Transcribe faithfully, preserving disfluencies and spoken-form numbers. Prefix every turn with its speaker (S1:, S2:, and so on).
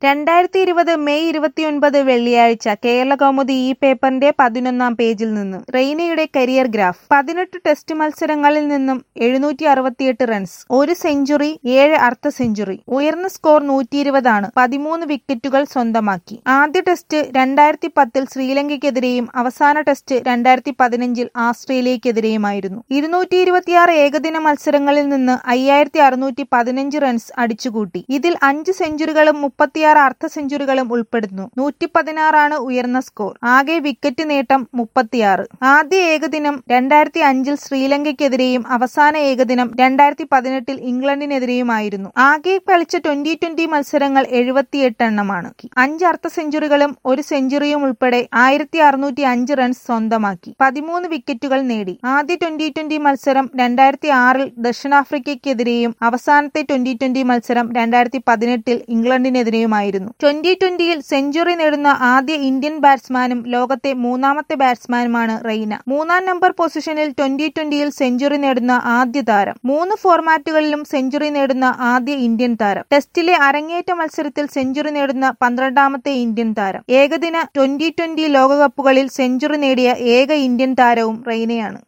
S1: രണ്ടായിരത്തി ഇരുപത് മെയ് ഇരുപത്തിയൊൻപത് വെള്ളിയാഴ്ച കേരളകൗമുദി ഈ പേപ്പറിന്റെ പതിനൊന്നാം പേജിൽ നിന്ന് റെയ്നയുടെ കരിയർ ഗ്രാഫ്. പതിനെട്ട് ടെസ്റ്റ് മത്സരങ്ങളിൽ നിന്നും എഴുന്നൂറ്റി അറുപത്തിയെട്ട് റൺസ്, ഒരു സെഞ്ചുറി, ഏഴ് അർദ്ധ സെഞ്ചുറി. ഉയർന്ന സ്കോർ നൂറ്റി ഇരുപതാണ്. പതിമൂന്ന് വിക്കറ്റുകൾ സ്വന്തമാക്കി. ആദ്യ ടെസ്റ്റ് രണ്ടായിരത്തി പത്തിൽ ശ്രീലങ്കയ്ക്കെതിരെയും അവസാന ടെസ്റ്റ് രണ്ടായിരത്തി പതിനഞ്ചിൽ ആസ്ട്രേലിയക്കെതിരെയുമായിരുന്നു. ഇരുന്നൂറ്റി ഇരുപത്തിയാറ് ഏകദിന മത്സരങ്ങളിൽ നിന്ന് അയ്യായിരത്തി അറുന്നൂറ്റി പതിനഞ്ച് റൺസ് അടിച്ചുകൂട്ടി. ഇതിൽ അഞ്ച് സെഞ്ചുറികളും മുപ്പത്തിയാറ് അർദ്ധ സെഞ്ചുറികളും ഉൾപ്പെടുന്നു. നൂറ്റി പതിനാറാണ് ഉയർന്ന സ്കോർ. ആകെ വിക്കറ്റ് നേട്ടം മുപ്പത്തിയാറ്. ആദ്യ ഏകദിനം രണ്ടായിരത്തി അഞ്ചിൽ ശ്രീലങ്കയ്ക്കെതിരെയും അവസാന ഏകദിനം രണ്ടായിരത്തി പതിനെട്ടിൽ ഇംഗ്ലണ്ടിനെതിരെയുമായിരുന്നു. ആകെ കളിച്ച ട്വന്റി ട്വന്റി മത്സരങ്ങൾ എഴുപത്തിയെട്ട് എണ്ണമാണ്. അഞ്ച് അർദ്ധ സെഞ്ചുറികളും ഒരു സെഞ്ചുറിയും ഉൾപ്പെടെ ആയിരത്തി അറുന്നൂറ്റി അഞ്ച് റൺസ് സ്വന്തമാക്കി. പതിമൂന്ന് വിക്കറ്റുകൾ നേടി. ആദ്യ ട്വന്റി ട്വന്റി മത്സരം രണ്ടായിരത്തി ആറിൽ ദക്ഷിണാഫ്രിക്കയ്ക്കെതിരെയും അവസാനത്തെ ട്വന്റി ട്വന്റി മത്സരം രണ്ടായിരത്തി പതിനെട്ടിൽ ഇംഗ്ലണ്ടിനെതിരെയുമായിരുന്നു. ട്വന്റി ട്വന്റിയിൽ സെഞ്ചുറി നേടുന്ന ആദ്യ ഇന്ത്യൻ ബാറ്റ്സ്മാനും ലോകത്തെ മൂന്നാമത്തെ ബാറ്റ്സ്മാനുമാണ് റെയ്ന. മൂന്നാം നമ്പർ പൊസിഷനിൽ ട്വന്റി ട്വന്റിയിൽ സെഞ്ചുറി നേടുന്ന ആദ്യ താരം. മൂന്ന് ഫോർമാറ്റുകളിലും സെഞ്ചുറി നേടുന്ന ആദ്യ ഇന്ത്യൻ താരം. ടെസ്റ്റിലെ അരങ്ങേറ്റ മത്സരത്തിൽ സെഞ്ചുറി നേടുന്ന പന്ത്രണ്ടാമത്തെ ഇന്ത്യൻ താരം. ഏകദിന ട്വന്റി ട്വന്റി ലോകകപ്പുകളിൽ സെഞ്ചുറി നേടിയ ഏക ഇന്ത്യൻ താരവും റെയ്നയാണ്.